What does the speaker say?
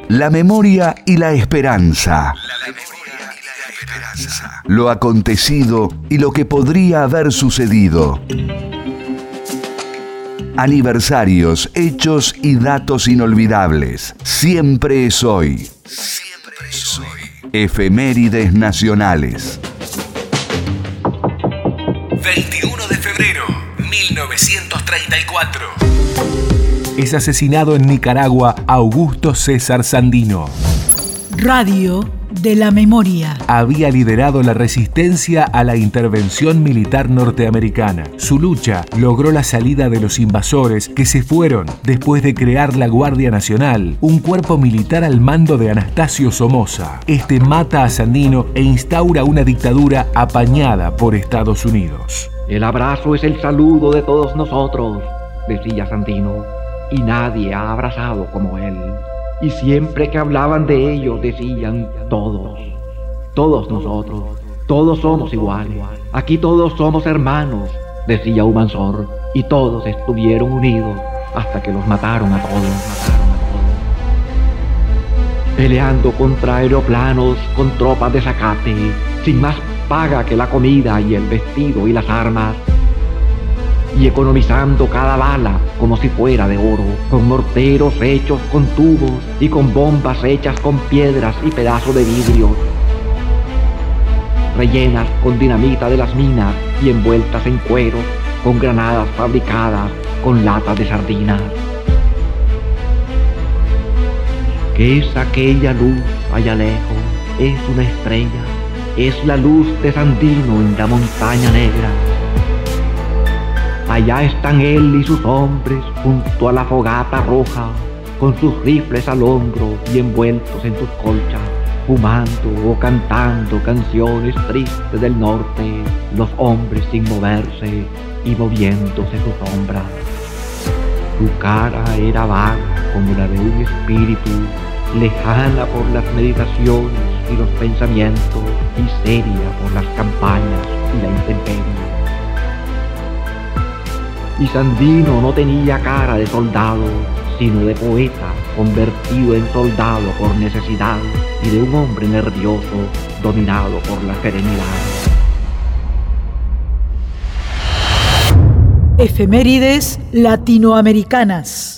La memoria y la esperanza. Lo acontecido y lo que podría haber sucedido. Aniversarios, hechos y datos inolvidables. Siempre es hoy. Siempre es hoy. Efemérides nacionales. 21 de febrero, 1934. Es asesinado en Nicaragua Augusto César Sandino. Radio de la Memoria. Había liderado la resistencia a la intervención militar norteamericana. Su lucha logró la salida de los invasores que se fueron después de crear la Guardia Nacional, un cuerpo militar al mando de Anastasio Somoza. Este mata a Sandino e instaura una dictadura apañada por Estados Unidos. El abrazo es el saludo de todos nosotros, decía Sandino, y nadie ha abrazado como él. Y siempre que hablaban de ello decían todos nosotros, todos somos iguales, aquí todos somos hermanos, decía Humansor, y todos estuvieron unidos hasta que los mataron a todos. Peleando contra aeroplanos con tropas de zacate, sin más paga que la comida y el vestido y las armas, y economizando cada bala como si fuera de oro, con morteros hechos con tubos y con bombas hechas con piedras y pedazos de vidrio, rellenas con dinamita de las minas y envueltas en cuero, con granadas fabricadas con latas de sardinas. ¿Qué es aquella luz allá lejos? Es una estrella, es la luz de Sandino en la montaña negra. Allá están él y sus hombres junto a la fogata roja, con sus rifles al hombro y envueltos en sus colchas, fumando o cantando canciones tristes del norte, los hombres sin moverse y moviéndose su sombra. Su cara era vaga como la de un espíritu, lejana por las meditaciones y los pensamientos, y seria por las campañas y la intemperie. Y Sandino no tenía cara de soldado, sino de poeta convertido en soldado por necesidad y de un hombre nervioso dominado por la serenidad. Efemérides latinoamericanas.